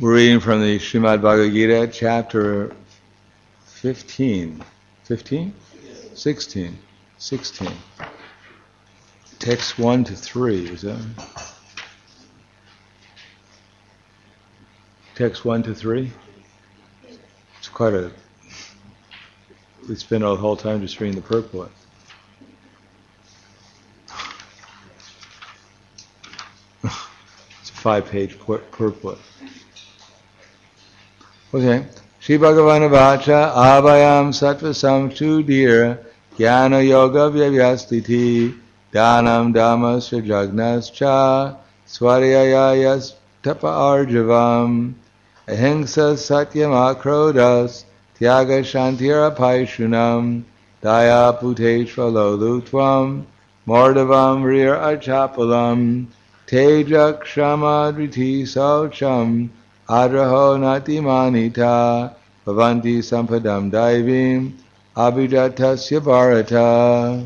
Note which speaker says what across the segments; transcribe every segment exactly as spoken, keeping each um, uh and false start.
Speaker 1: We're reading from the Srimad Bhagavad Gita, chapter fifteen. fifteen? sixteen. sixteen. Text one to three, is that? Text one to three? It's quite a... We spend the whole time just reading the purport. It's a five-page purport. Okay. Shri Bhagavan Vacha Abhayam Sattva Samshudir Jnana Yoga Vyavastiti Dhanam Dhammasya Jagnascha Swarayayas Tapa Arjavam Ahimsa Satyam Akrodas Tyaga Shantira Paishunam Daya Puteshvalo Lutvam Mordavam Rir Achapalam Tejak Shama Driti Saucham Adraho Nati Manita Bhavanti Sampadam Daivim Abhijatasya Bharata.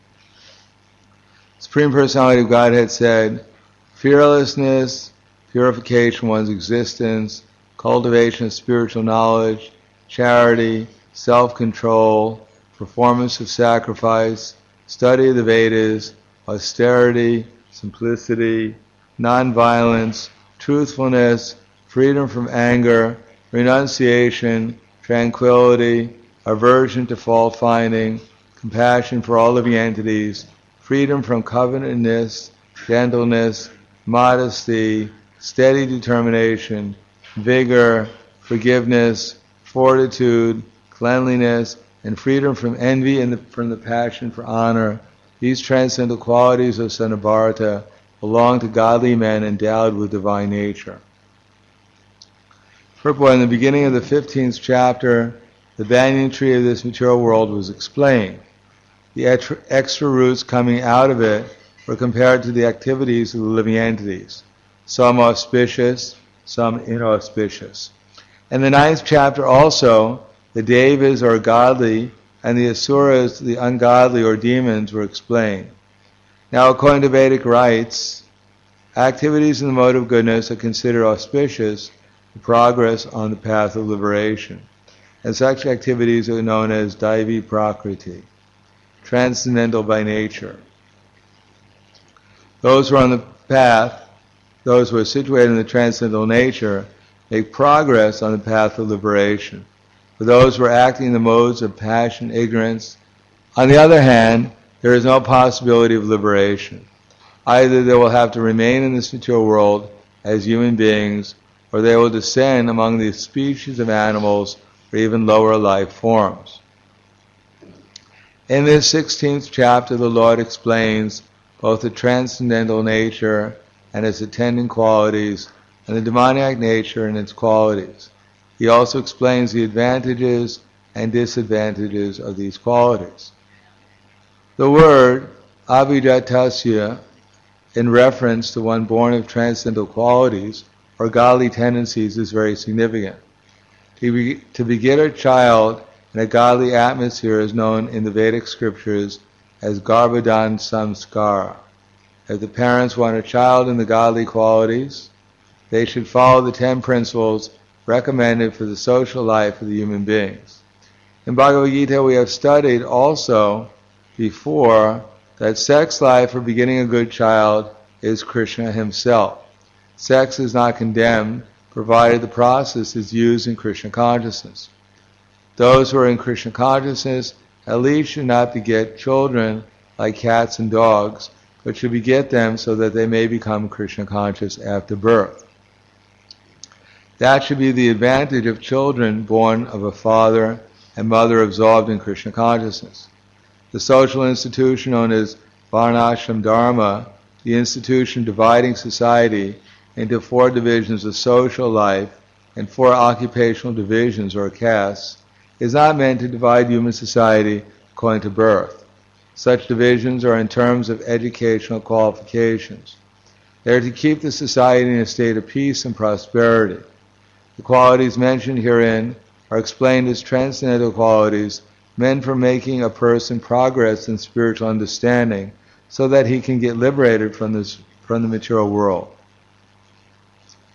Speaker 1: Supreme Personality of Godhead said, fearlessness, purification of one's existence, cultivation of spiritual knowledge, charity, self-control, performance of sacrifice, study of the Vedas, austerity, simplicity, non-violence, truthfulness, freedom from anger, renunciation, tranquility, aversion to fault-finding, compassion for all living entities, freedom from covetousness, gentleness, modesty, steady determination, vigor, forgiveness, fortitude, cleanliness, and freedom from envy and the, from the passion for honor. These transcendental qualities of Son of Bharata belong to godly men endowed with divine nature. Purport, in the beginning of the fifteenth chapter, the banyan tree of this material world was explained. The extra roots coming out of it were compared to the activities of the living entities, some auspicious, some inauspicious. In the ninth chapter also, the devas or godly and the asuras, the ungodly or demons, were explained. Now, according to Vedic rites, activities in the mode of goodness are considered auspicious to progress on the path of liberation. And such activities are known as Daivi Prakriti, transcendental by nature. Those who are on the path, those who are situated in the transcendental nature, make progress on the path of liberation. For those who are acting in the modes of passion, ignorance, on the other hand, there is no possibility of liberation. Either they will have to remain in this material world as human beings, or they will descend among the species of animals or even lower life forms. In this sixteenth chapter, the Lord explains both the transcendental nature and its attendant qualities, and the demoniac nature and its qualities. He also explains the advantages and disadvantages of these qualities. The word abhijatasya, in reference to one born of transcendental qualities or godly tendencies, is very significant. To, be, to beget a child in a godly atmosphere is known in the Vedic scriptures as Garbhadan Samskara. If the parents want a child in the godly qualities, they should follow the ten principles recommended for the social life of the human beings. In Bhagavad Gita we have studied also before that sex life for begetting a good child is Krishna himself. Sex is not condemned, provided the process is used in Krishna consciousness. Those who are in Krishna consciousness at least should not beget children like cats and dogs, but should beget them so that they may become Krishna conscious after birth. That should be the advantage of children born of a father and mother absorbed in Krishna consciousness. The social institution known as Varnashram Dharma, the institution dividing society into four divisions of social life and four occupational divisions or castes, is not meant to divide human society according to birth. Such divisions are in terms of educational qualifications. They are to keep the society in a state of peace and prosperity. The qualities mentioned herein are explained as transcendental qualities meant for making a person progress in spiritual understanding so that he can get liberated from this from the material world.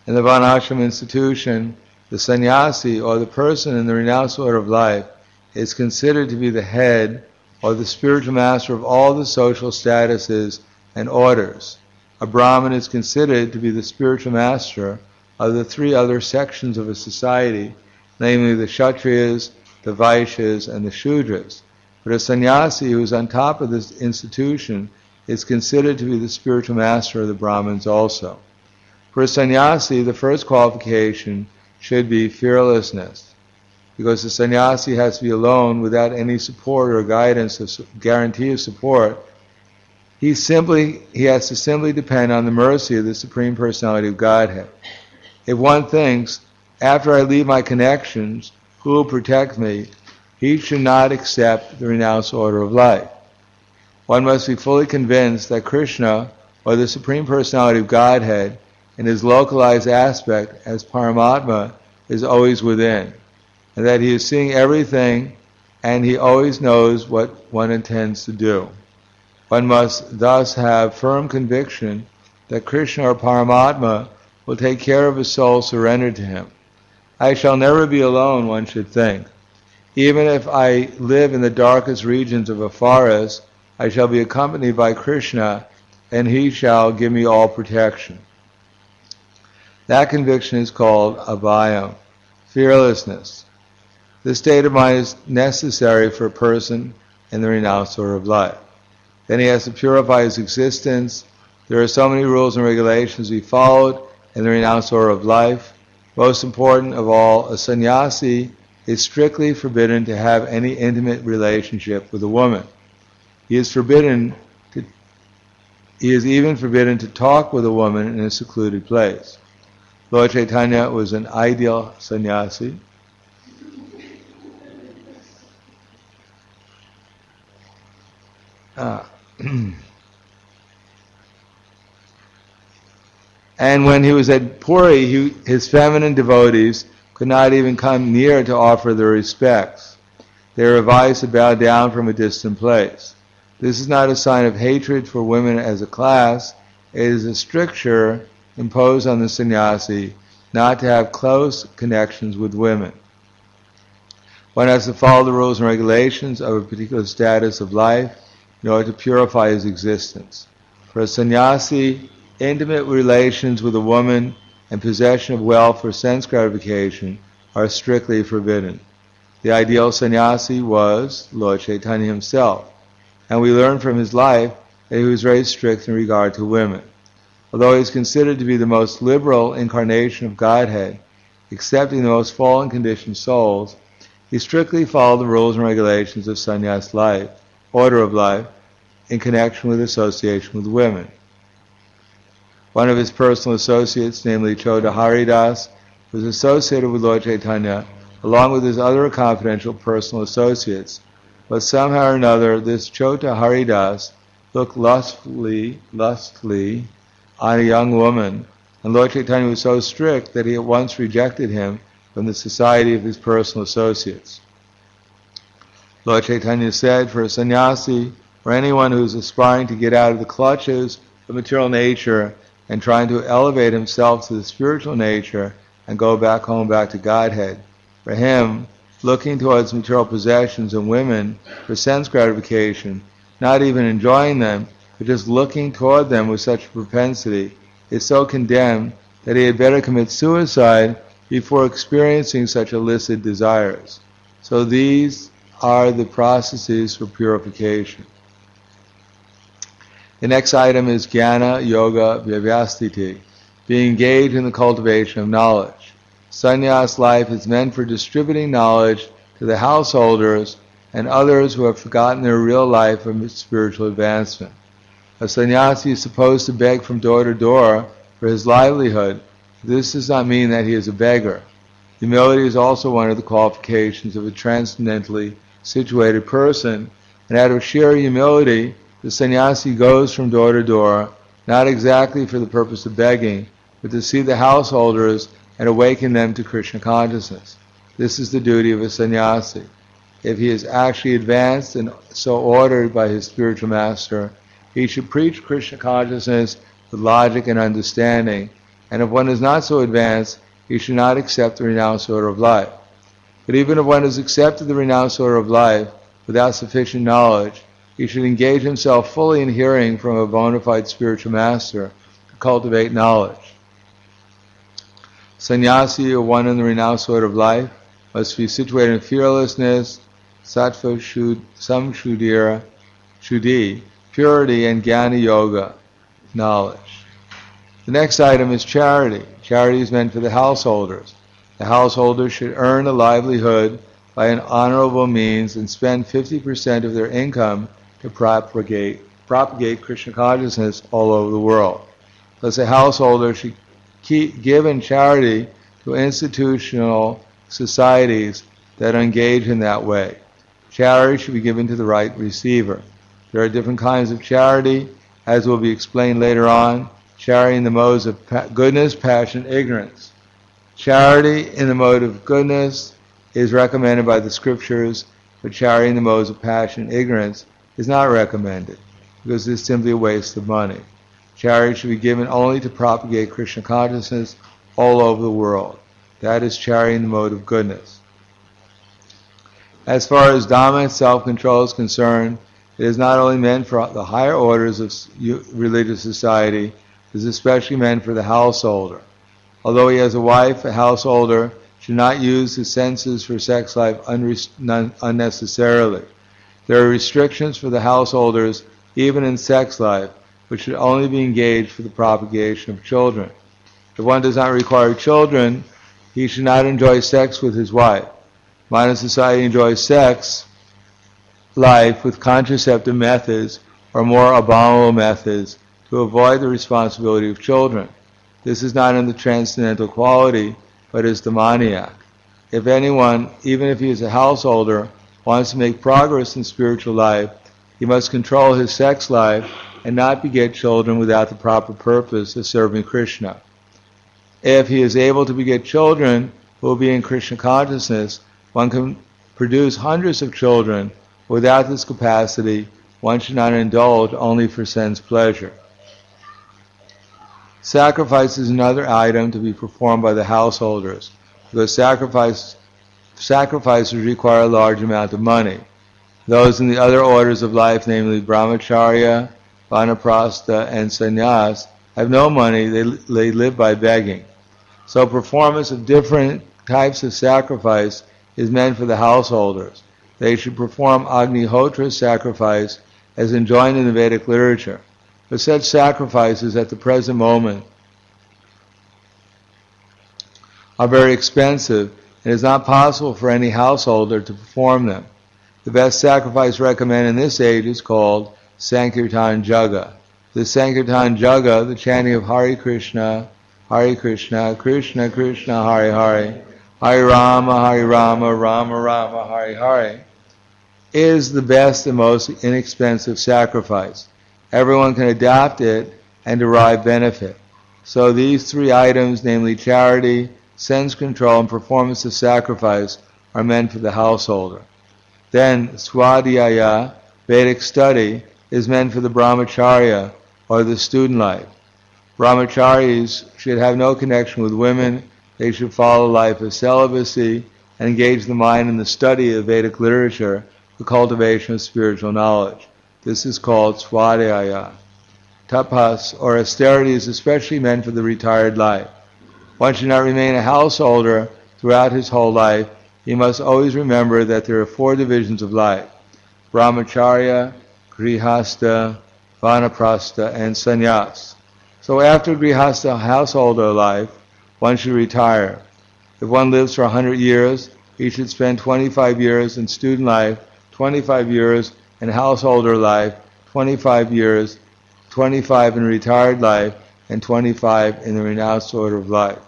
Speaker 1: In the Varnashram institution, the sannyasi, or the person in the renounced order of life, is considered to be the head or the spiritual master of all the social statuses and orders. A Brahmin is considered to be the spiritual master of the three other sections of a society, namely the Kshatriyas, the Vaishyas, and the Shudras. But a sannyasi who is on top of this institution is considered to be the spiritual master of the Brahmins also. For a sannyasi, the first qualification should be fearlessness, because the sannyasi has to be alone without any support or guidance or guarantee of support. He simply he has to simply depend on the mercy of the Supreme Personality of Godhead. If one thinks, after I leave my connections, who will protect me, he should not accept the renounced order of life. One must be fully convinced that Krishna, or the Supreme Personality of Godhead, in his localized aspect as Paramatma, is always within, and that he is seeing everything and he always knows what one intends to do. One must thus have firm conviction that Krishna or Paramatma will take care of a soul surrendered to him. I shall never be alone, one should think. Even if I live in the darkest regions of a forest, I shall be accompanied by Krishna, and he shall give me all protection. That conviction is called abhayam, fearlessness. This state of mind is necessary for a person in the renounced order of life. Then he has to purify his existence. There are so many rules and regulations to be followed in the renounced order of life. Most important of all, a sannyasi is strictly forbidden to have any intimate relationship with a woman. He is forbidden to, he is even forbidden to talk with a woman in a secluded place. Lord Chaitanya was an ideal sannyasi. Ah. And when he was at Puri, he, his feminine devotees could not even come near to offer their respects. They were advised to bow down from a distant place. This is not a sign of hatred for women as a class. It is a stricture imposed on the sannyasi not to have close connections with women. One has to follow the rules and regulations of a particular status of life in order to purify his existence. For a sannyasi, intimate relations with a woman and possession of wealth for sense gratification are strictly forbidden. The ideal sannyasi was Lord Chaitanya himself, and we learn from his life that he was very strict in regard to women. Although he is considered to be the most liberal incarnation of Godhead, accepting the most fallen conditioned souls, he strictly followed the rules and regulations of sannyas life, order of life, in connection with association with women. One of his personal associates, namely Chota Haridas, was associated with Lord Chaitanya along with his other confidential personal associates, but somehow or another this Chota Haridas looked lustfully, lustfully on a young woman, and Lord Chaitanya was so strict that he at once rejected him from the society of his personal associates. Lord Chaitanya said, for a sannyasi or anyone who is aspiring to get out of the clutches of material nature and trying to elevate himself to the spiritual nature and go back home, back to Godhead, for him, looking towards material possessions and women for sense gratification, not even enjoying them, but just looking toward them with such propensity, is so condemned that he had better commit suicide before experiencing such illicit desires. So these are the processes for purification. The next item is Jnana Yoga Vyavastiti, being engaged in the cultivation of knowledge. Sannyas life is meant for distributing knowledge to the householders and others who have forgotten their real life of spiritual advancement. A sannyasi is supposed to beg from door to door for his livelihood. This does not mean that he is a beggar. Humility is also one of the qualifications of a transcendently situated person, and out of sheer humility, the sannyasi goes from door to door, not exactly for the purpose of begging, but to see the householders and awaken them to Krishna consciousness. This is the duty of a sannyasi. If he is actually advanced and so ordered by his spiritual master, he should preach Krishna consciousness with logic and understanding, and if one is not so advanced, he should not accept the renounced order of life. But even if one has accepted the renounced order of life without sufficient knowledge, he should engage himself fully in hearing from a bona fide spiritual master to cultivate knowledge. Sannyasi, or one in the renounced order of life, must be situated in fearlessness, sattva samshuddhira, shuddhi, purity, and jnana yoga, knowledge. The next item is charity. Charity is meant for the householders. The householders should earn a livelihood by an honorable means and spend fifty percent of their income to propagate, propagate Krishna consciousness all over the world. Thus, a householder should keep, give in charity to institutional societies that engage in that way. Charity should be given to the right receiver. There are different kinds of charity, as will be explained later on. Charity in the modes of pa- goodness, passion, ignorance. Charity in the mode of goodness is recommended by the scriptures, but charity in the modes of passion, ignorance is not recommended, because it is simply a waste of money. Charity should be given only to propagate Krishna consciousness all over the world. That is charity in the mode of goodness. As far as Dhamma, self-control, is concerned, it is not only meant for the higher orders of religious society, it is especially meant for the householder. Although he has a wife, a householder should not use his senses for sex life unre- unnecessarily. There are restrictions for the householders, even in sex life, which should only be engaged for the propagation of children. If one does not require children, he should not enjoy sex with his wife. Modern society enjoys sex life with contraceptive methods or more abominable methods to avoid the responsibility of children. This is not in the transcendental quality, but is demoniac. If anyone, even if he is a householder, wants to make progress in spiritual life, he must control his sex life and not beget children without the proper purpose of serving Krishna. If he is able to beget children who will be in Krishna consciousness, one can produce hundreds of children. Without this capacity, one should not indulge only for sense pleasure. Sacrifice is another item to be performed by the householders, because sacrifice, sacrifices require a large amount of money. Those in the other orders of life, namely brahmacharya, vanaprastha, and sannyas, have no money, they, they live by begging. So performance of different types of sacrifice is meant for the householders. They should perform Agnihotra sacrifice as enjoined in the Vedic literature. But such sacrifices at the present moment are very expensive, and it is not possible for any householder to perform them. The best sacrifice recommended in this age is called Sankirtan Jaga. The Sankirtan Jaga, the chanting of Hare Krishna, Hare Krishna, Krishna Krishna, Hare Hare, Hare Rama, Hare Rama, Rama Rama, Hare Hare, is the best and most inexpensive sacrifice. Everyone can adopt it and derive benefit. So these three items, namely charity, sense control, and performance of sacrifice, are meant for the householder. Then Swadhyaya, Vedic study, is meant for the brahmacharya, or the student life. Brahmacharis should have no connection with women. They should follow a life of celibacy and engage the mind in the study of Vedic literature, the cultivation of spiritual knowledge. This is called Swadhyaya. Tapas, or austerity, is especially meant for the retired life. One should not remain a householder throughout his whole life. He must always remember that there are four divisions of life: brahmacharya, grihastha, vanaprastha, and sannyas. So after grihastha householder life, one should retire. If one lives for one hundred years, he should spend twenty-five years in student life, twenty-five years in householder life, twenty-five years, twenty-five in retired life, and twenty-five in the renounced order of life.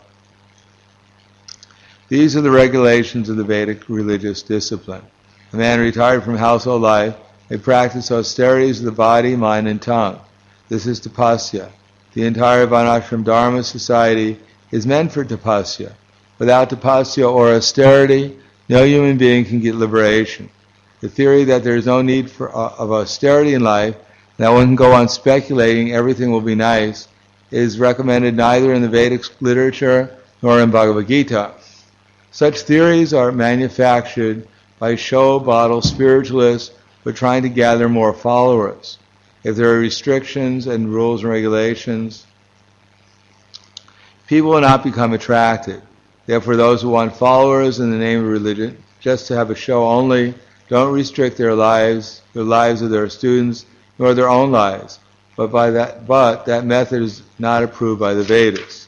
Speaker 1: These are the regulations of the Vedic religious discipline. A man retired from household life may practice austerities of the body, mind, and tongue. This is tapasya. The entire Varnashram Dharma society is meant for tapasya. Without tapasya or austerity, no human being can get liberation. The theory that there is no need for, uh, of austerity in life, that one can go on speculating everything will be nice, is recommended neither in the Vedic literature nor in Bhagavad Gita. Such theories are manufactured by show bottle spiritualists who are trying to gather more followers. If there are restrictions and rules and regulations, people will not become attracted. Therefore, those who want followers in the name of religion, just to have a show only, don't restrict their lives, the lives of their students, nor their own lives. But by that, but that method is not approved by the Vedas.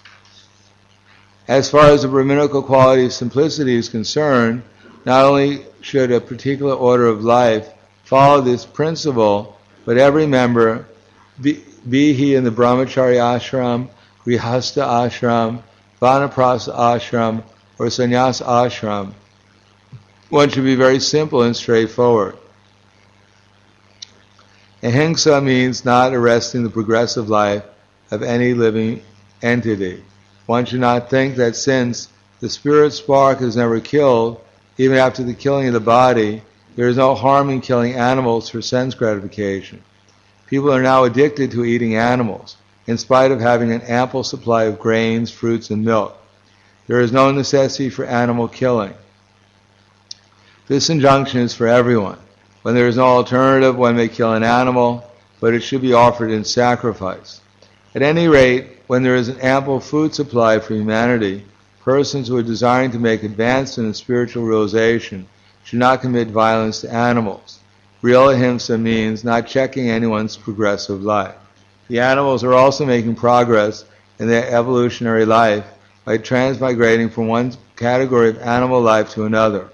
Speaker 1: As far as the Brahminical quality of simplicity is concerned, not only should a particular order of life follow this principle, but every member, be, be he in the Brahmacharya ashram, Grihastha ashram, Vanaprastha ashram, or Sannyasa ashram, one should be very simple and straightforward. Ahimsa means not arresting the progressive life of any living entity. One should not think that since the spirit spark is never killed, even after the killing of the body, there is no harm in killing animals for sense gratification. People are now addicted to eating animals, in spite of having an ample supply of grains, fruits, and milk. There is no necessity for animal killing. This injunction is for everyone. When there is no alternative, one may kill an animal, but it should be offered in sacrifice. At any rate, when there is an ample food supply for humanity, persons who are desiring to make advancement in spiritual realization should not commit violence to animals. Real ahimsa means not checking anyone's progressive life. The animals are also making progress in their evolutionary life by transmigrating from one category of animal life to another.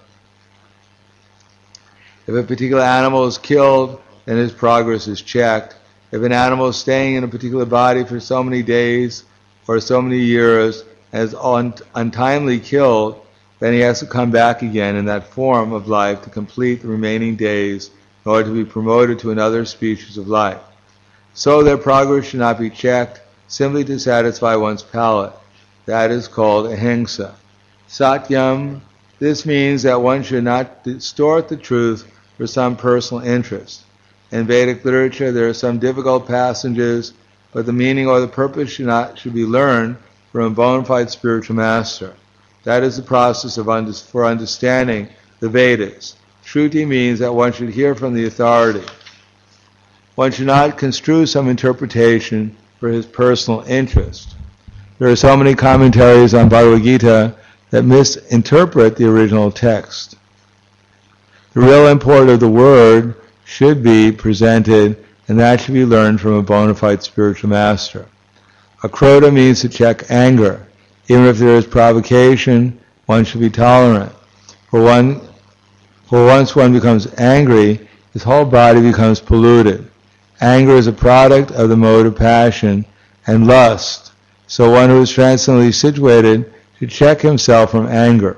Speaker 1: If a particular animal is killed, then his progress is checked. If an animal is staying in a particular body for so many days or so many years and is un- untimely killed, then he has to come back again in that form of life to complete the remaining days in order to be promoted to another species of life. So their progress should not be checked simply to satisfy one's palate. That is called ahimsa. Satyam, this means that one should not distort the truth for some personal interest. In Vedic literature, there are some difficult passages, but the meaning or the purpose should not should be learned from a bona fide spiritual master. That is the process of under, for understanding the Vedas. Shruti means that one should hear from the authority. One should not construe some interpretation for his personal interest. There are so many commentaries on Bhagavad Gita that misinterpret the original text. The real import of the word should be presented, and that should be learned from a bona fide spiritual master. Akrodha means to check anger. Even if there is provocation, one should be tolerant. For one, for once one becomes angry, his whole body becomes polluted. Anger is a product of the mode of passion and lust. So one who is transcendently situated should check himself from anger.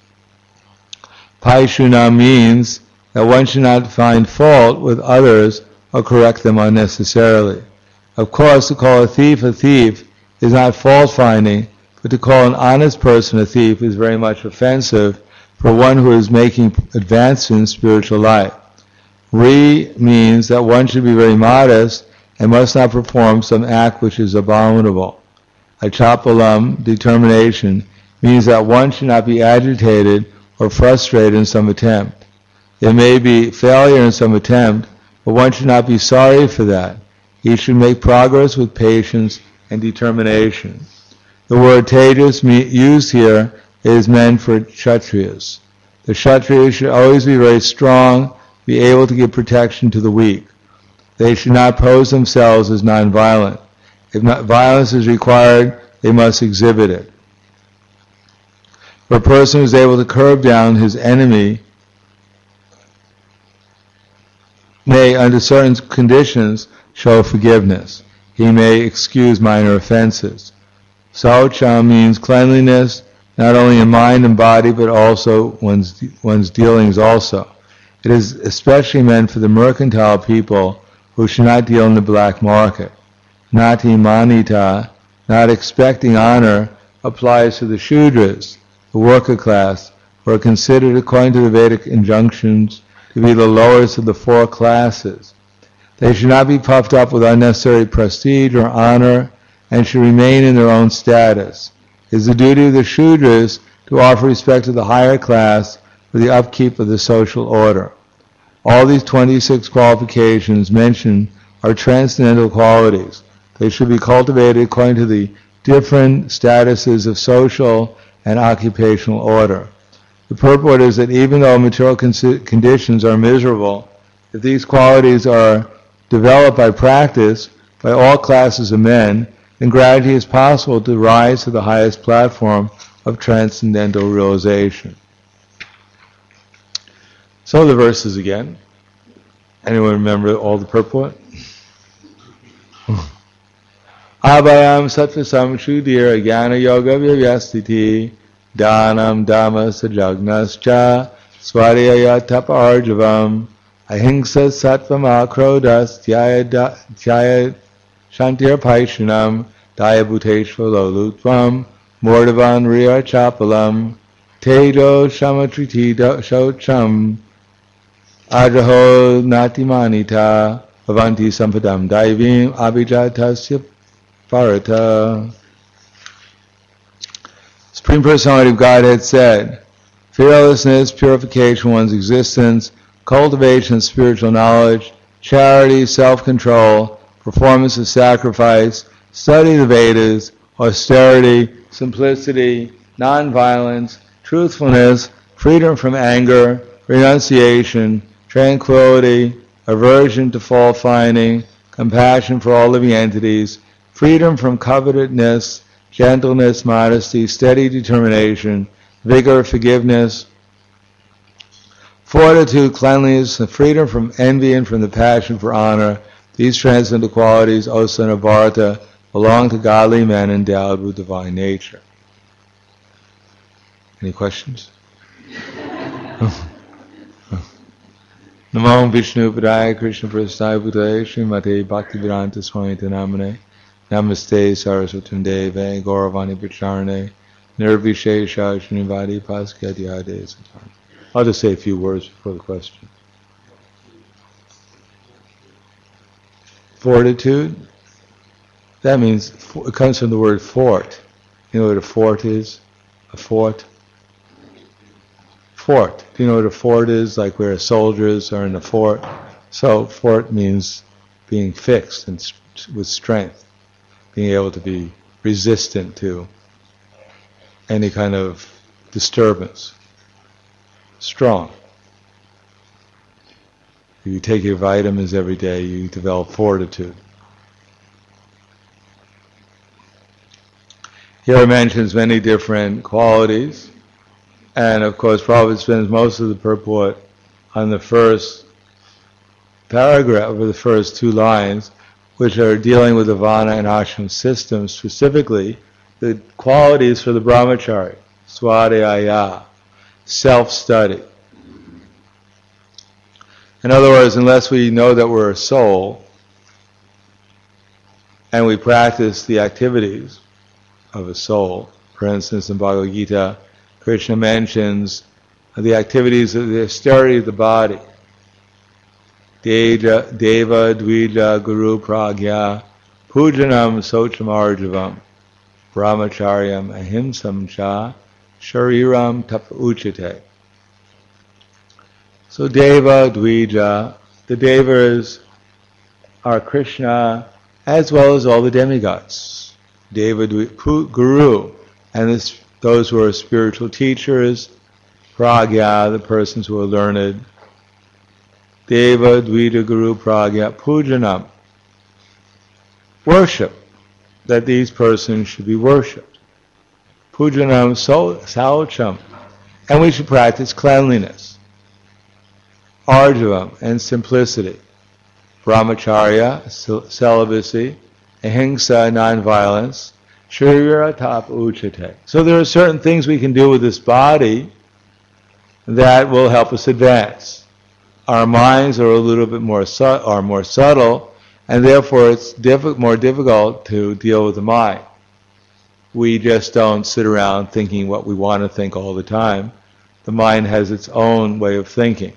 Speaker 1: Paishuna means that one should not find fault with others or correct them unnecessarily. Of course, to call a thief a thief is not fault-finding, but to call an honest person a thief is very much offensive for one who is making advances in spiritual life. Re means that one should be very modest and must not perform some act which is abominable. Achapalam, determination, means that one should not be agitated or frustrated in some attempt. There may be failure in some attempt, but one should not be sorry for that. He should make progress with patience and determination. The word tejas used here is meant for Kshatriyas. The Kshatriyas should always be very strong, be able to give protection to the weak. They should not pose themselves as non-violent. If not, violence is required, they must exhibit it. For a person who is able to curb down his enemy may, under certain conditions, show forgiveness. He may excuse minor offenses. Saucha means cleanliness, not only in mind and body, but also one's, one's dealings also. It is especially meant for the mercantile people who should not deal in the black market. Nati manita, not expecting honor, applies to the Shudras, the worker class, who are considered, according to the Vedic injunctions, to be the lowest of the four classes. They should not be puffed up with unnecessary prestige or honor, and should remain in their own status. It is the duty of the Shudras to offer respect to the higher class for the upkeep of the social order. All these twenty-six qualifications mentioned are transcendental qualities. They should be cultivated according to the different statuses of social and occupational order. The purport is that even though material con- conditions are miserable, if these qualities are developed by practice by all classes of men, then gradually it's possible to rise to the highest platform of transcendental realization. So the verses again. Anyone remember all the purport? Abhayam sattvasam shudir jnana yoga vyastiti dhanam dhamma sajagnascha swadhyaya tapa arjavam ahimsa sattvam akrodas dhyaya shantir paishanam daya bhuteshvalolutvam mordavan riya chapalam tejo shamatriti shocham adraho natimanita avanti sampadam daivim abhijatasya Bharata. Supreme Personality of Godhead said, fearlessness, purification of one's existence, cultivation of spiritual knowledge, charity, self-control, performance of sacrifice, study of the Vedas, austerity, simplicity, non-violence, truthfulness, freedom from anger, renunciation, tranquility, aversion to fault-finding, compassion for all living entities, freedom from covetousness, gentleness, modesty, steady determination, vigor, forgiveness, fortitude, cleanliness, and freedom from envy and from the passion for honor. These transcendental qualities, O son of Bharata, belong to godly men endowed with divine nature. Any questions? Namo Vishnu Padaya Krishna Prasthaya Bhutaya Srimate Bhaktivedanta Swami Namane Namaste Saraswati Deve Gauravani Pacharane Nirvishesha Srinivadi Paskadhyade. I'll just say a few words before the question. Fortitude, that means, it comes from the word fort. You know what a fort is? A fort? Fort. Do you know what a fort is? Like where soldiers are in a fort. So fort means being fixed and with strength, being able to be resistant to any kind of disturbance. Strong. If you take your vitamins every day, you develop fortitude. Here it mentions many different qualities. And of course, Prabhupada spends most of the purport on the first paragraph, or the first two lines, which are dealing with the Vana and Ashram system, specifically the qualities for the Brahmachari, Swadhyaya, self-study. In other words, unless we know that we're a soul, and we practice the activities of a soul, for instance, in Bhagavad Gita, Krishna mentions the activities of the austerity of the body. Deva, Deva, Dvija, Guru, Pragya, Pujanam, Socham, Arjavam, Brahmacharyam, Ahimsam cha, Shariram, Tapa Uchate. So Deva, Dvija, the Devas are Krishna as well as all the demigods. Deva, Dvija, Guru, and this, those who are spiritual teachers, Pragya, the persons who are learned, Deva, Dvija, Guru, Pragya, Pujanam, worship, that these persons should be worshipped. Pujanam, Saucham, and we should practice cleanliness. Arjavam, and simplicity. Brahmacharya, celibacy. Ahimsa, non-violence. Sharira tap uchate. So there are certain things we can do with this body that will help us advance. Our minds are a little bit more su- are more subtle, and therefore it's diff- more difficult to deal with the mind. We just don't sit around thinking what we want to think all the time. The mind has its own way of thinking.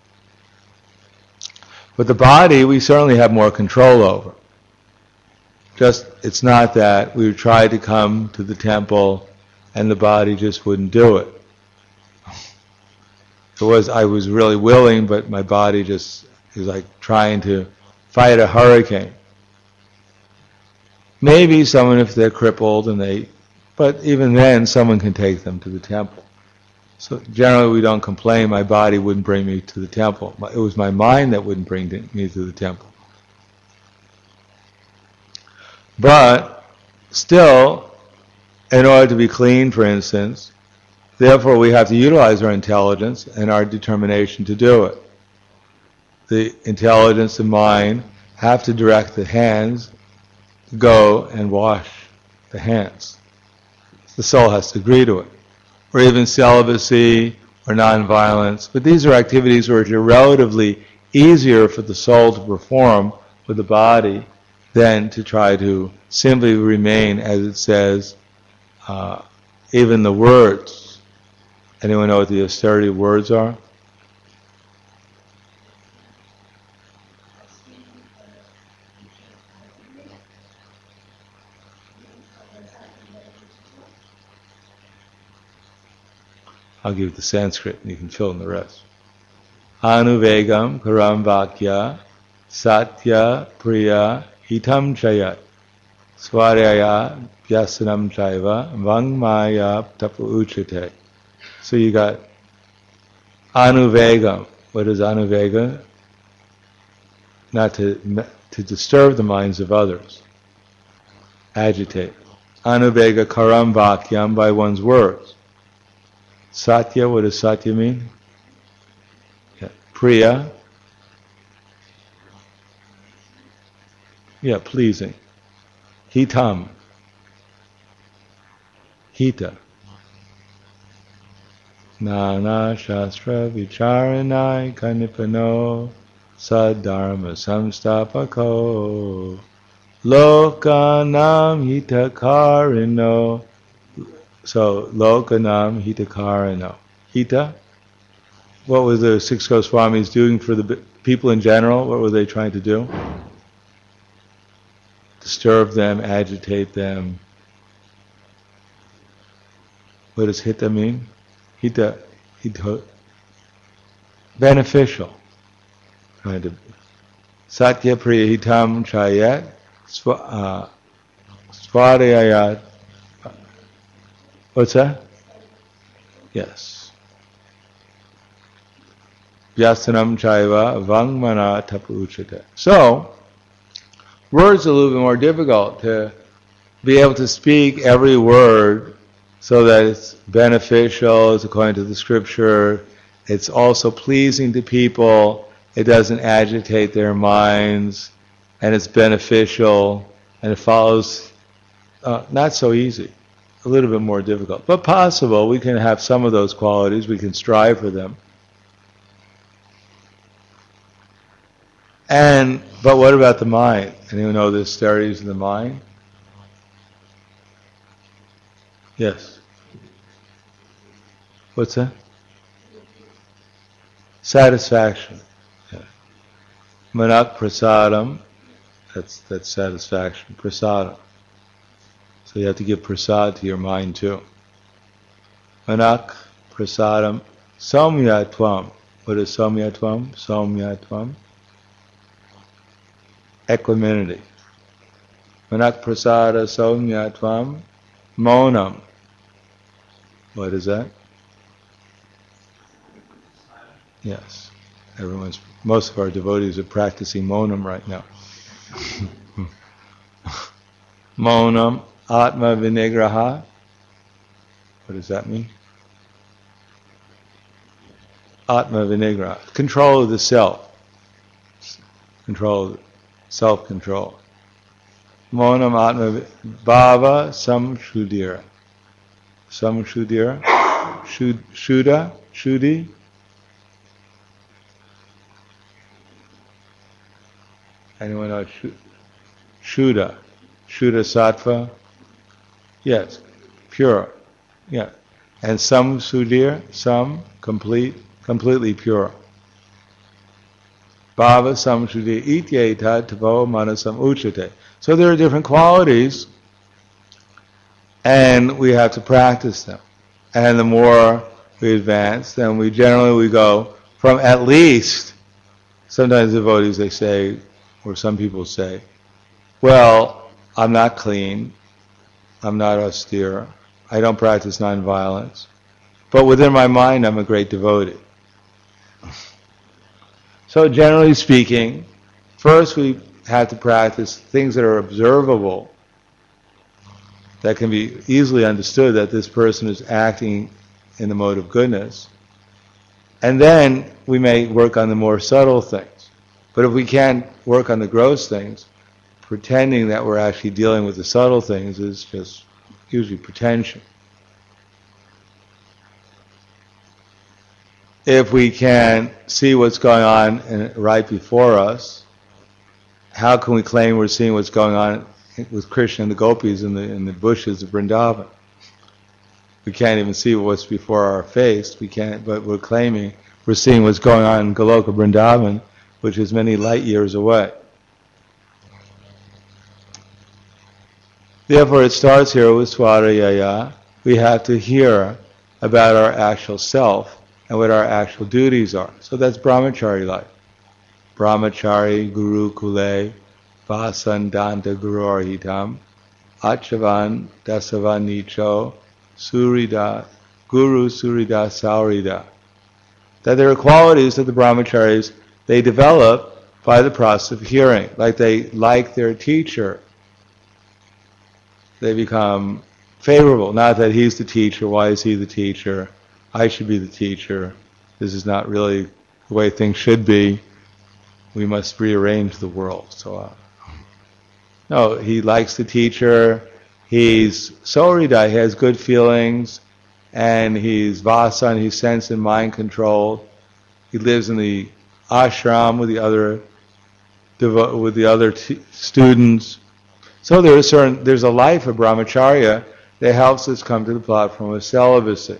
Speaker 1: But the body, we certainly have more control over. Just, it's not that. We tried to come to the temple and the body just wouldn't do it. It was, I was really willing, but my body just, it was like trying to fight a hurricane. Maybe someone, if they're crippled and they, but even then someone can take them to the temple. So generally we don't complain, my body wouldn't bring me to the temple. It was my mind that wouldn't bring me to the temple. But still, in order to be clean, for instance, therefore we have to utilize our intelligence and our determination to do it. The intelligence and mind have to direct the hands to go and wash the hands. The soul has to agree to it. Or even celibacy or nonviolence. But these are activities which are relatively easier for the soul to perform with the body than to try to simply remain, as it says, uh, even the words. Anyone know what the austerity words are? I'll give the Sanskrit and you can fill in the rest. Anuvegam karam vakya satya priya hitam chayat swaraya vyasanam chaiva vangmaya tapu uchate. So you got anuvegam. What is anuvega? Not to, to disturb the minds of others. Agitate. Anuvega karam vakyam, by one's words. Satya, what does satya mean? Yeah. Priya. Yeah, pleasing. Hitam. Hita. Nana Shastra Vicharanai Kanipano Sadharma Samstapako Lokanam Hitakarino. So, Lokanam Hitakarino. Hita? What were the six Goswamis doing for the people in general? What were they trying to do? Disturb them, agitate them. What does Hita mean? Hita, hita, beneficial. Kind of. Satya Priya Hitam Chayat Swadayayat. What's that? Yes. Vyasanam Chaiva Vangmana Tapu Uchate. So, words are a little bit more difficult to be able to speak every word so that it's beneficial, it's according to the scripture, it's also pleasing to people, it doesn't agitate their minds, and it's beneficial, and it follows, uh, not so easy, a little bit more difficult, but possible. We can have some of those qualities, we can strive for them. And, but what about the mind? Anyone know the austerities of the mind? Yes. What's that? Satisfaction. Yeah. Manak prasadam. That's that's satisfaction. Prasadam. So you have to give prasad to your mind too. Manak prasadam saumyatvam. What is saumyatvam? Saumyatvam. Equanimity. Manak prasada saumyatvam monam. What is that? Yes. Everyone's, most of our devotees are practicing monam right now. Monam, atma vinigraha. What does that mean? Atma vinigraha. Control of the self. Control, self-control. Monam atma bhava samshudira. Samshudira. Shud, shuddha. Shuddhi. Anyone know Shuddha? Shuddha sattva? Yes. Pure. Yeah. And some sudhir, some complete, completely pure. Bhava samshuddhi ityeta tavo manasam uchate. So there are different qualities, and we have to practice them. And the more we advance, then we generally we go from at least, sometimes devotees they say, or some people say, well, I'm not clean, I'm not austere, I don't practice nonviolence, but within my mind I'm a great devotee. So generally speaking, first we have to practice things that are observable, that can be easily understood that this person is acting in the mode of goodness. And then we may work on the more subtle things. But if we can't work on the gross things, pretending that we're actually dealing with the subtle things is just usually pretension. If we can see what's going on in, right before us, how can we claim we're seeing what's going on with Krishna and the gopis in the in the bushes of Vrindavan? We can't even see what's before our face. We can't, but we're claiming we're seeing what's going on in Goloka Vrindavan, which is many light years away. Therefore, it starts here with Swadhyaya. We have to hear about our actual self and what our actual duties are. So that's brahmachari life. Brahmachari, Guru Kule, Vasandanta Guru Arhitam, Achavan Dasavan Nicho, Surida, Guru Surida Saurida. That there are qualities that the brahmacharis, they develop by the process of hearing. Like they like their teacher. They become favorable. Not that he's the teacher, why is he the teacher? I should be the teacher. This is not really the way things should be. We must rearrange the world. So, uh, no, he likes the teacher. He's Saurida, he has good feelings, and he's Vasan, he's sense and mind controlled. He lives in the ashram with the other with the other t- students. So there is certain there's a life of brahmacharya that helps us come to the platform of celibacy.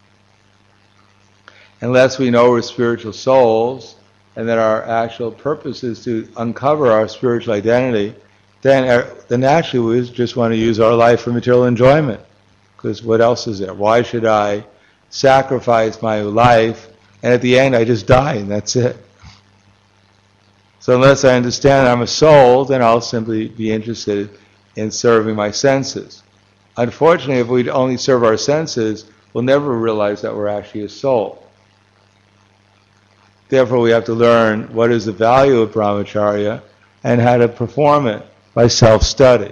Speaker 1: Unless we know we're spiritual souls and that our actual purpose is to uncover our spiritual identity, then, then actually we just want to use our life for material enjoyment. Because what else is there? Why should I sacrifice my life and at the end I just die and that's it? So unless I understand I'm a soul, then I'll simply be interested in serving my senses. Unfortunately, if we only serve our senses, we'll never realize that we're actually a soul. Therefore, we have to learn what is the value of brahmacharya and how to perform it by self-study.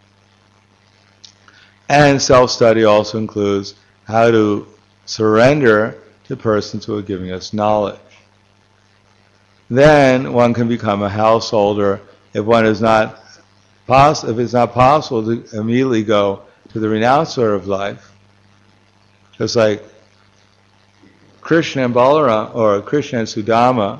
Speaker 1: And self-study also includes how to surrender to persons who are giving us knowledge. Then one can become a householder if one is not poss- if it's not possible to immediately go to the renouncer of life. Just like Krishna and Balaram, or Krishna and Sudama,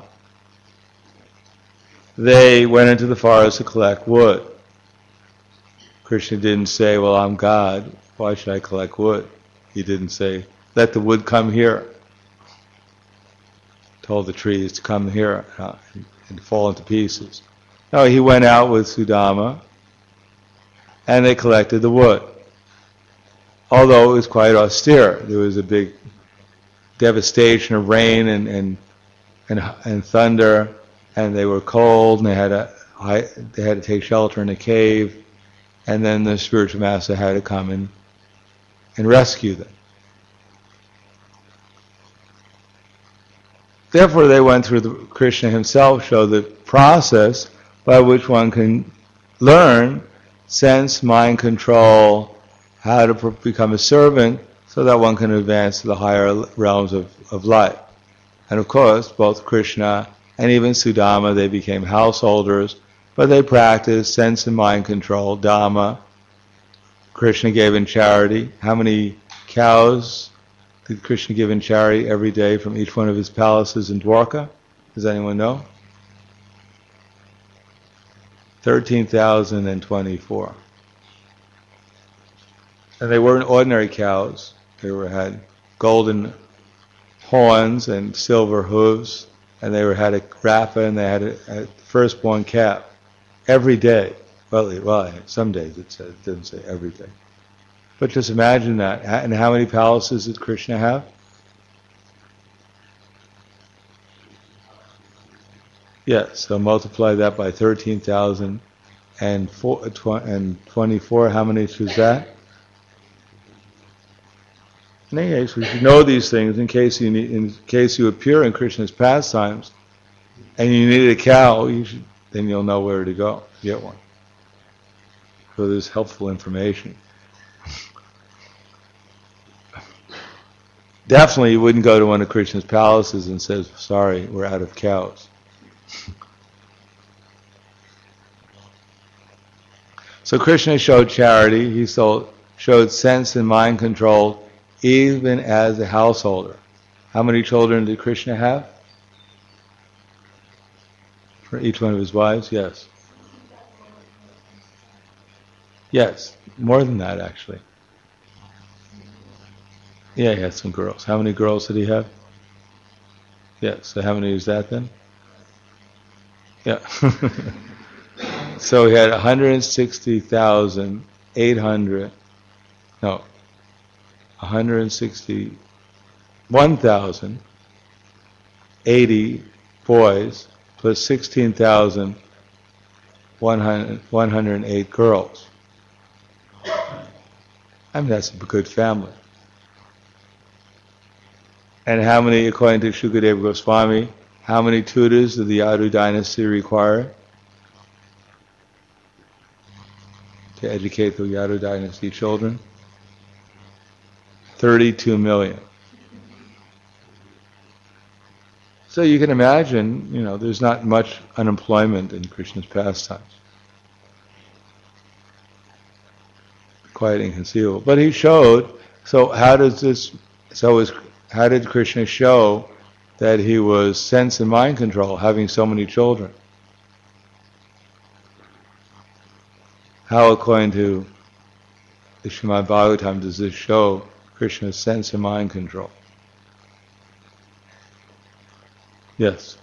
Speaker 1: they went into the forest to collect wood. Krishna didn't say, well, I'm God, why should I collect wood? He didn't say, let the wood come here. Told the trees to come here uh, and, and fall into pieces. No, he went out with Sudama and they collected the wood. Although it was quite austere. There was a big devastation of rain and, and, and, and thunder, and they were cold and they had, a, they had to take shelter in a cave, and then the spiritual master had to come and, and rescue them. Therefore, they went through, the Krishna himself showed the process by which one can learn sense, mind control, how to become a servant so that one can advance to the higher realms of, of life. And of course, both Krishna and even Sudama, they became householders, but they practiced sense and mind control, Dhamma. Krishna gave in charity. How many cows did Krishna give in charity every day from each one of his palaces in Dwarka? Does anyone know? thirteen thousand twenty-four. And they weren't ordinary cows. They were, had golden horns and silver hooves and they were had a rapha, and they had a, a firstborn calf every day. Well, well, some days it said, it didn't say every day. But just imagine that. And how many palaces did Krishna have? Yes, so multiply that by thirteen thousand and twenty-four. How many was that? In any case, we should know these things in case you need, in case you appear in Krishna's pastimes, and you need a cow. You should, then you'll know where to go get one. So there's helpful information. Definitely, you wouldn't go to one of Krishna's palaces and says, "Sorry, we're out of cows." So Krishna showed charity. He showed sense and mind control, even as a householder. How many children did Krishna have? For each one of his wives? Yes. Yes, more than that actually. Yeah, he had some girls. How many girls did he have? Yes, so how many is that then? Yeah. So he had one hundred sixty thousand eight hundred, no, one hundred sixty-one thousand eighty boys plus sixteen thousand one hundred eight girls. I mean, that's a good family. And how many, according to Shukadeva Goswami, how many tutors did the Yadu dynasty require to educate the Yadu dynasty children? thirty-two million. So you can imagine, you know, there's not much unemployment in Krishna's pastimes. Quite inconceivable. But he showed, so how does this, so is, how did Krishna show that he was sense and mind control, having so many children? How, according to the Srimad Bhagavatam, does this show Krishna's sense and mind control? Yes.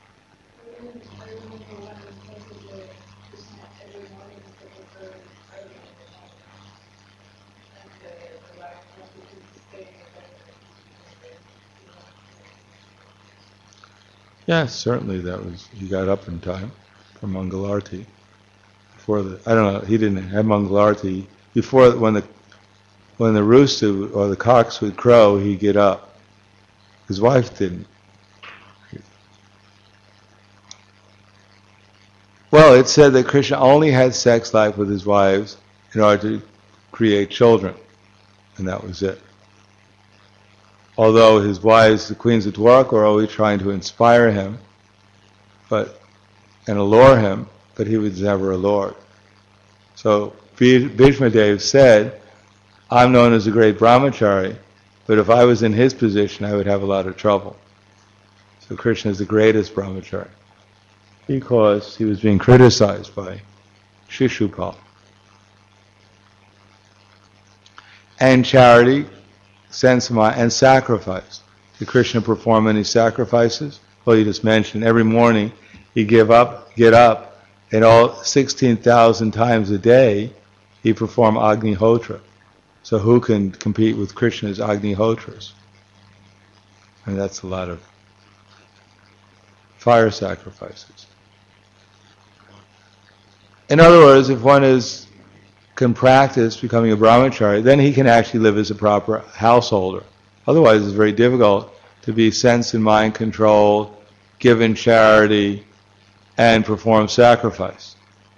Speaker 1: Yes, certainly that was, he got up in time for Mangalarti. Before the, I don't know, he didn't have Mangalarti. Before, when the when the rooster or the cocks would crow, he'd get up. His wife didn't. Well, it said that Krishna only had sex life with his wives in order to create children, and that was it. Although his wives, the queens of Dwarka, were always trying to inspire him, but and allure him, but he was never allured. So Bhishma Dev said, "I'm known as a great brahmachari, but if I was in his position, I would have a lot of trouble." So Krishna is the greatest brahmachari, because he was being criticized by Shishupal. And charity, sense of mind, and sacrifice. Did Krishna perform any sacrifices? Well, you just mentioned every morning he give up, get up, and all sixteen thousand times a day he performed Agnihotra. So who can compete with Krishna's Agnihotras? And that's a lot of fire sacrifices. In other words, if one is can practice becoming a brahmachari, then he can actually live as a proper householder. Otherwise, it's very difficult to be sense and mind controlled, give in charity, and perform sacrifice.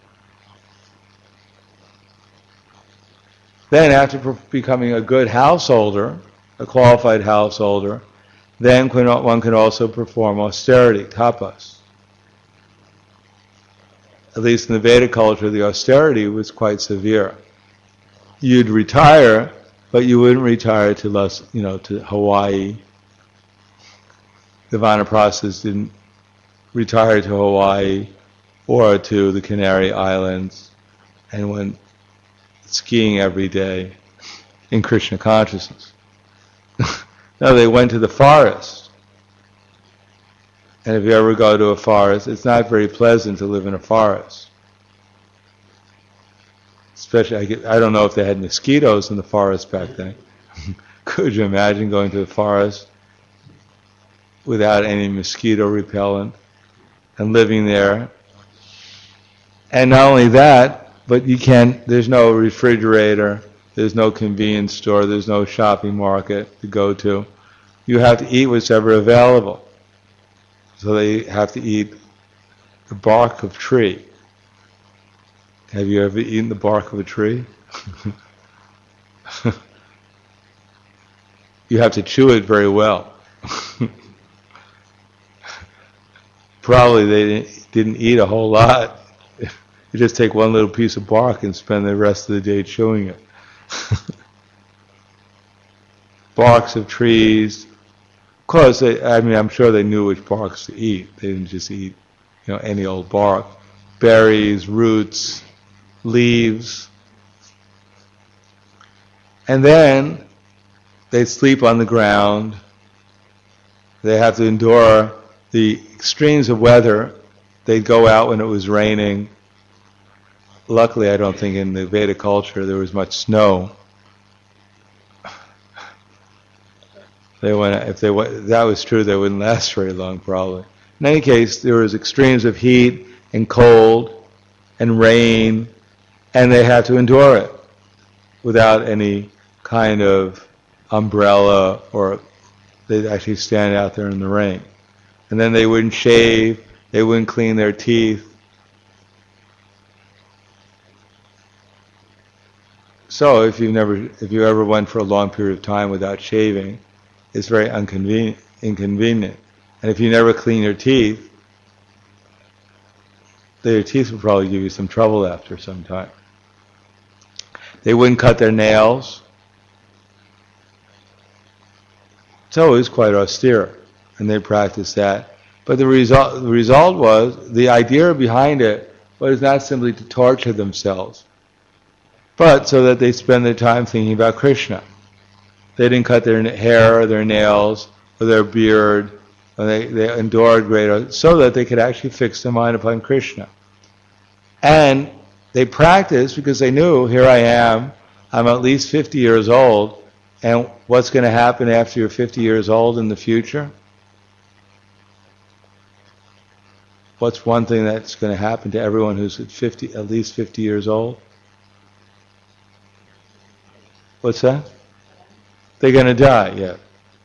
Speaker 1: Then, after becoming a good householder, a qualified householder, then one can also perform austerity, tapas. At least in the Vedic culture, the austerity was quite severe. You'd retire, but you wouldn't retire to less, you know, to Hawaii. The Vanaprasthas didn't retire to Hawaii or to the Canary Islands and went skiing every day in Krishna consciousness. No, they went to the forest And if you ever go to a forest, it's not very pleasant to live in a forest. Especially, I, get, I don't know if they had mosquitoes in the forest back then. Could you imagine going to the forest without any mosquito repellent and living there? And not only that, but you can't, there's no refrigerator, there's no convenience store, there's no shopping market to go to. You have to eat whatever available. So they have to eat the bark of tree. Have you ever eaten the bark of a tree? You have to chew it very well. Probably they didn't, didn't eat a whole lot. You just take one little piece of bark and spend the rest of the day chewing it. Barks of trees. Of course, they, I mean, I'm sure they knew which barks to eat. They didn't just eat, you know, any old bark. Berries, roots, leaves. And then they sleep on the ground. They have to endure the extremes of weather. They'd go out when it was raining. Luckily, I don't think in the Vedic culture there was much snow. They went, if they went, that was true, they wouldn't last very long, probably. In any case, there was extremes of heat and cold and rain, and they had to endure it without any kind of umbrella, or they'd actually stand out there in the rain. And then they wouldn't shave, they wouldn't clean their teeth. So if you never, if you ever went for a long period of time without shaving, it's very inconvenient. inconvenient. And if you never clean your teeth, your teeth will probably give you some trouble after some time. They wouldn't cut their nails. So it was quite austere, and they practiced that. But the result, the result was, the idea behind it was not simply to torture themselves, but so that they spend their time thinking about Krishna. They didn't cut their hair or their nails or their beard, or they, they endured great, so that they could actually fix their mind upon Krishna. And they practiced because they knew, here I am, I'm at least fifty years old, and what's going to happen after you're fifty years old in the future? What's one thing that's going to happen to everyone who's at fifty, at least fifty years old? What's that? They're going to die, yeah.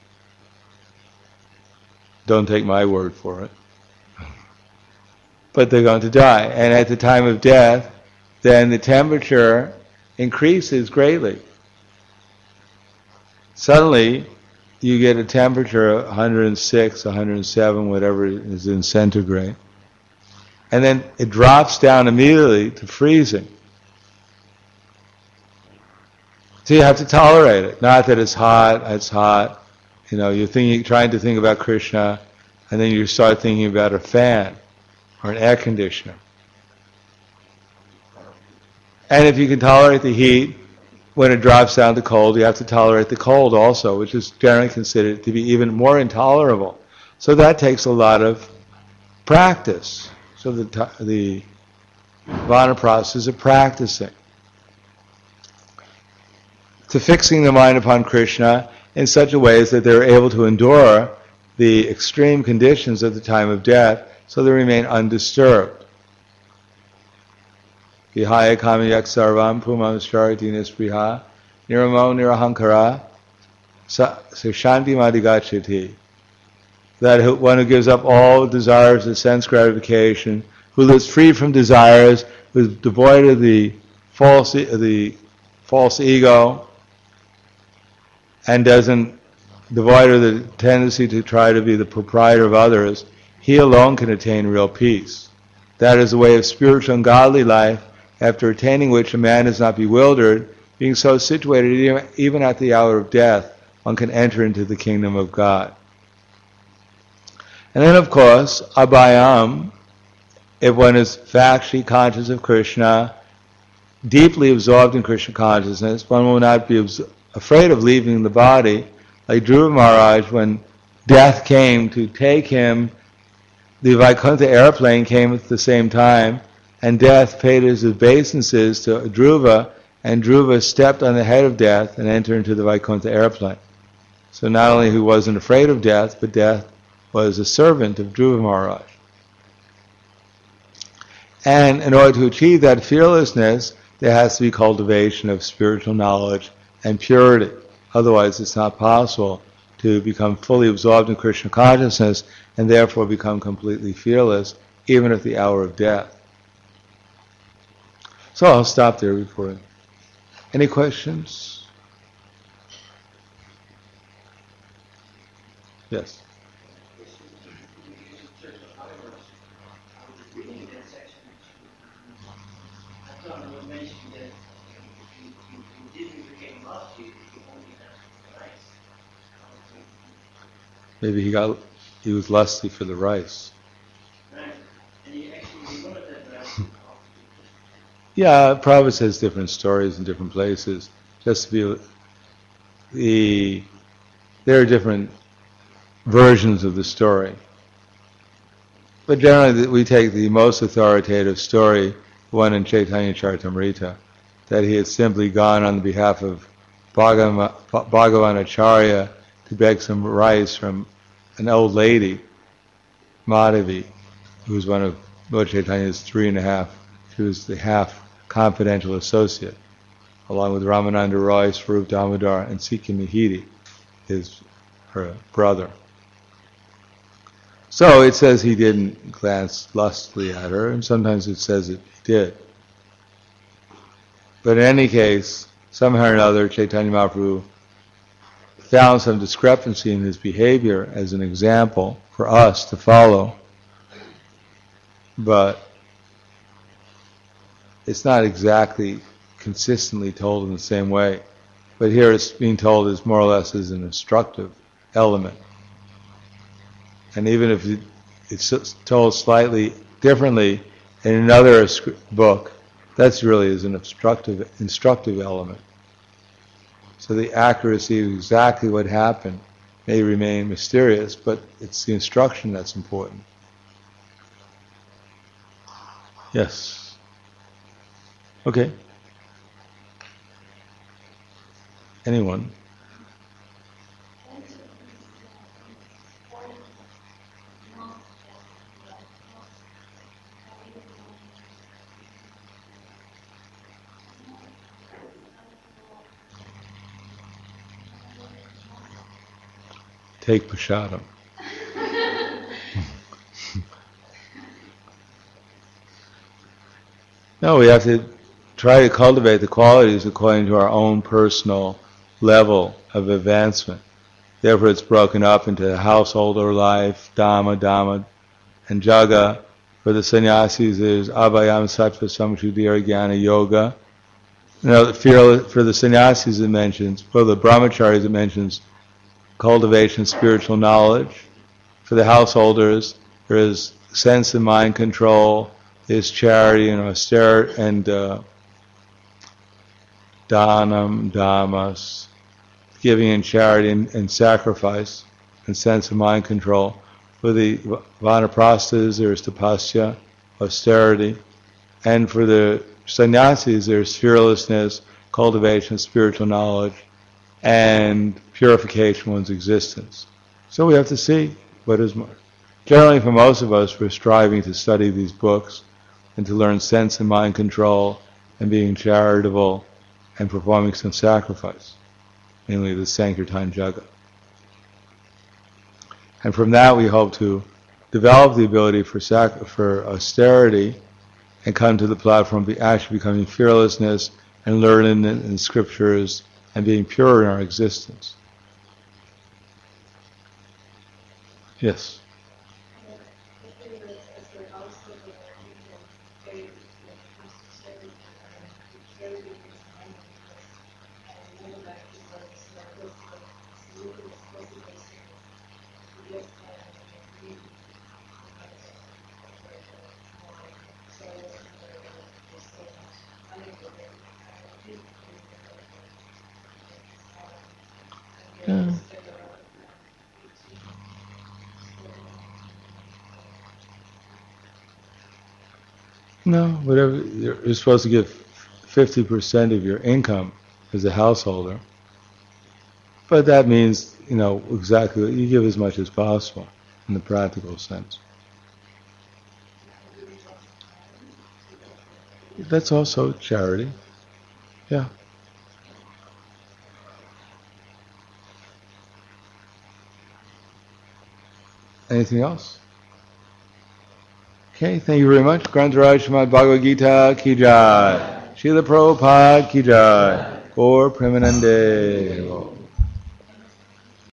Speaker 1: Don't take my word for it. But they're going to die. And at the time of death, then the temperature increases greatly. Suddenly, you get a temperature of one hundred six, one hundred seven, whatever is in centigrade. And then it drops down immediately to freezing. So you have to tolerate it. Not that it's hot, it's hot. You know, you're thinking, trying to think about Krishna, and then you start thinking about a fan or an air conditioner. And if you can tolerate the heat, when it drops down to cold, you have to tolerate the cold also, which is generally considered to be even more intolerable. So that takes a lot of practice. So the the Vanaprasthas are practicing to fixing the mind upon Krishna in such a way that they're able to endure the extreme conditions at the time of death, so they remain undisturbed. Vihaya kamayak sarvam pumam sharati nispriha niramo nirahankara shanti madigachati. That one who gives up all desires of sense gratification, who lives free from desires, who is devoid of the false, the false ego, and doesn't, devoid of the tendency to try to be the proprietor of others, he alone can attain real peace. That is the way of spiritual and godly life, after attaining which a man is not bewildered, being so situated even at the hour of death, one can enter into the kingdom of God. And then, of course, abhayam, if one is factually conscious of Krishna, deeply absorbed in Krishna consciousness, one will not be abs- afraid of leaving the body. Like Dhruva Maharaj, when death came to take him the Vaikuntha airplane came at the same time, and Death paid his obeisances to Dhruva, and Dhruva stepped on the head of Death and entered into the Vaikuntha airplane. So not only he wasn't afraid of Death, but Death was a servant of Dhruva Maharaj. And in order to achieve that fearlessness, there has to be cultivation of spiritual knowledge and purity. Otherwise, it's not possible to become fully absorbed in Krishna consciousness and therefore become completely fearless, even at the hour of death. So I'll stop there before. Any questions? Yes. Maybe he got he was lusty for the rice. Yeah, Prabhupada says different stories in different places. Just to be the there are different versions of the story. But generally we take the most authoritative story, the one in Chaitanya Charitamrita, that he had simply gone on behalf of Bhagavan, Bhagavan Acharya to beg some rice from an old lady, Madhavi, who was one of Lord Chaitanya's three and a half, she was the half confidential associate, along with Ramananda Roy, Swarup Damodar, and Sikhi Mihiri, his her brother. So it says he didn't glance lustfully at her, and sometimes it says that he did. But in any case, somehow or another, Chaitanya Mahaprabhu found some discrepancy in his behavior as an example for us to follow. But it's not exactly consistently told in the same way. But here it's being told as more or less as an instructive element. And even if it's told slightly differently in another book, that's really is an instructive, instructive element. So the accuracy of exactly what happened may remain mysterious, but it's the instruction that's important. Yes. Okay. Anyone? Take prasadam. No, we have to try to cultivate the qualities according to our own personal level of advancement. Therefore it's broken up into householder life, dhamma, dhamma, and jaga. For the sannyasis there's abhayam, sattva, samshuddhira, jnana, yoga. You know, for the sannyasis it mentions, for the brahmacharis it mentions cultivation of spiritual knowledge. For the householders there is sense and mind control, there's charity and austerity, and uh, dhanam, dhammas, giving in charity and, and sacrifice, and sense of mind control. For the vanaprasthas, there's tapasya, austerity. And for the sannyasis, there's fearlessness, cultivation of spiritual knowledge, and purification of one's existence. So we have to see what is more. Generally, for most of us, we're striving to study these books and to learn sense and mind control and being charitable and performing some sacrifice, mainly the Sankirtan Jaga. And from that we hope to develop the ability for sac- for austerity and come to the platform of actually becoming fearlessness and learning in, in scriptures and being pure in our existence. Yes? Yeah. No, whatever. You're, you're supposed to give fifty percent of your income as a householder. But that means, you know, exactly, you give as much as possible in the practical sense. That's also charity. Yeah. Anything else? Okay, thank you very much. Grantaraj Srimad Bhagavad Gita ki jai. Srila Prabhupada ki jai. Gaur Premanande.